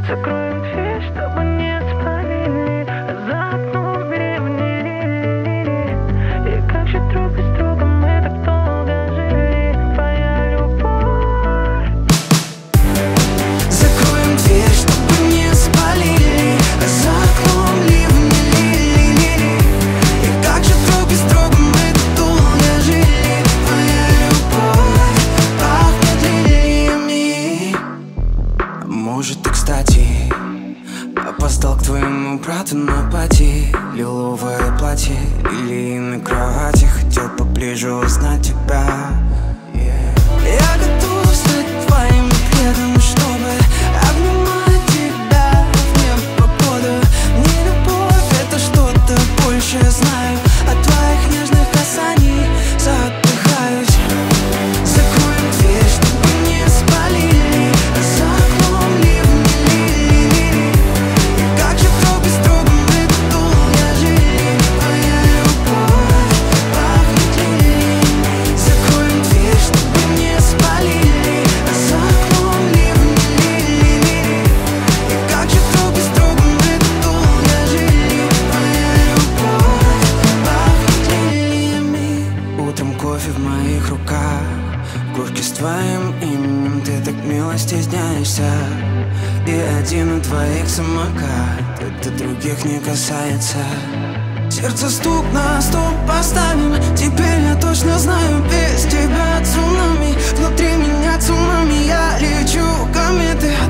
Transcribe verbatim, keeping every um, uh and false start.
Закроем дверь, чтобы не спалили за окном ливни. И как же друг без друга мы так долго жили. Твоя любовь. Закроем дверь, чтобы не спалили за окном ливни. И как же друг без друга мы так долго жили. Твоя любовь пахнет лилиями. Может, ты, кстати, опоздал к твоему брату на пати. Лиловое платье, лилии на кровати. Хотел поближе узнать тебя. Я готов стать твоим пледом, чтобы обнимать тебя в непогоду. Не любовь, это что-то большее. Знаю, от твоих нежных касаний задыхаюсь. Закроем дверь, чтобы не спалили за окном ливни. И как же друг без друга мы так долго жили. Твоя любовь пахнет лилиями. Закроем дверь, чтобы не спалили за окном ливни. И как же друг без друга мы так долго жили. Твоя любовь пахнет лилиями. Утром кофе в моих руках, кружки с твоим именем. Ты так мило стесняешься. И один у твоих самокат, это других не касается. Сердце стук на стол поставим. Теперь я точно знаю, без тебя цунами. Внутри меня цунами, я лечу кометы.